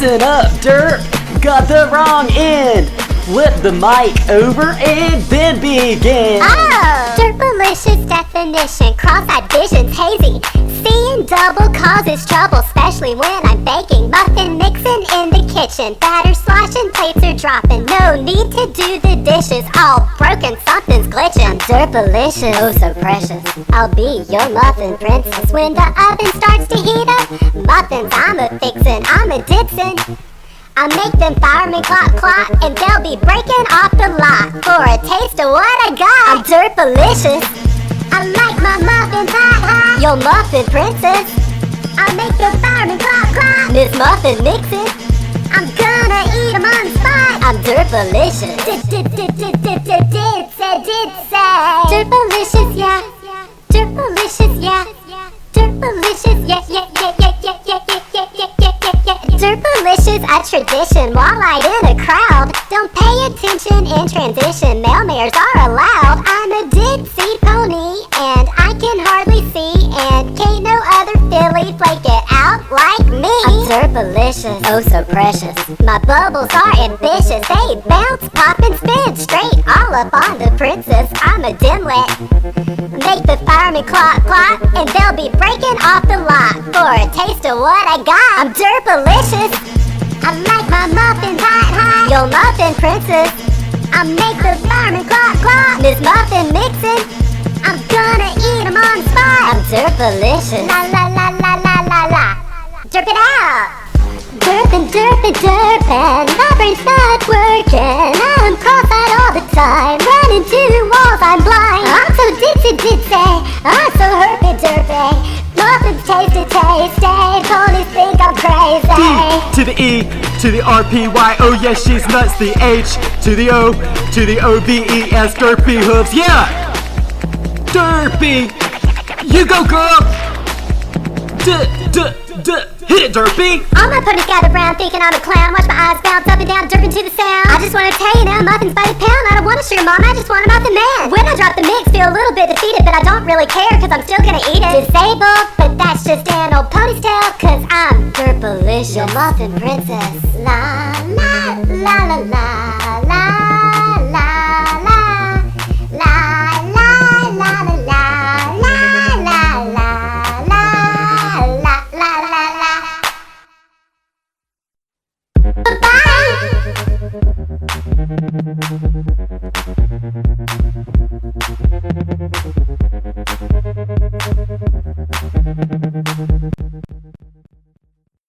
Listen up, derp, got the wrong end. Flip the mic over and then begin. Oh! Derpalicious definition, cross-eyed vision's hazy. Seeing double causes trouble, especially when I'm baking. Muffin mixing in the kitchen, batter sloshing, plates are dropping. No need to do the dishes, all broken, something's glitching. I'm derpalicious, oh so precious. I'll be your muffin princess. When the oven starts to heat up, muffins I'm a fixin', I'm a dipsin'. I make them firemen clop clop, and they'll be breaking off the lot for a taste of what I got. I'm derpalicious. I like my muffins hot hot. Your muffin princess. I make the firemen clop clop. Miss Muffin mixin'. I'm gonna eat 'em on the spot. I'm derpalicious. Did say. Derpalicious, yeah. Derpalicious, yeah. Derpalicious, yeah, yeah, yeah, yeah, yeah, yeah, yeah, yeah, yeah, yeah, yeah. Derpalicious, a tradition, walleye in a crowd. Don't pay attention in transition, male mares are allowed. I'm a dipsy pony, and I can hardly see, and can't no other filly flake it out like me. I'm derpalicious, oh so precious. My bubbles are ambitious, they bounce, pop, and spin straight all up on the princess. I'm a dimwit. Make the firemen clop clop, and they'll be breaking off the lot for a taste of what I got. I'm derpalicious. I like my muffins hot hot. Your muffin princess. I make the firemen clop clop. Miss Muffin mixin'. I'm gonna eat 'em on the spot. I'm derpalicious. La la la la la la la. Derp it out. Derpin', derpin', derpin'. My brain's not working. I'm cross-eyed all the time. Running to walls, I'm blind. I'm so ditsy. I'm so herpy-derpy. Muffins tasty. Ponies think I'm crazy. D to the E to the R-P-Y. Oh yes, she's nuts. The H to the O to the O-V-E-S. Derpy hooves, yeah. Derpy. You go, girl. Hit it, Derpy. All my ponies gather round thinking I'm a clown. Watch my eyes bounce up and down, derping to the sound. I just wanna tell you now, muffins by the pound. I don't want a sugar mom, I just want a muffin man. When I drop the mix, feel a little bit defeated, but I don't really care, cause I'm still gonna eat it. Disabled, but that's just an old pony's tail, cause I'm derpalicious. Your muffin princess. La la la la la la la la la la la la la Bye.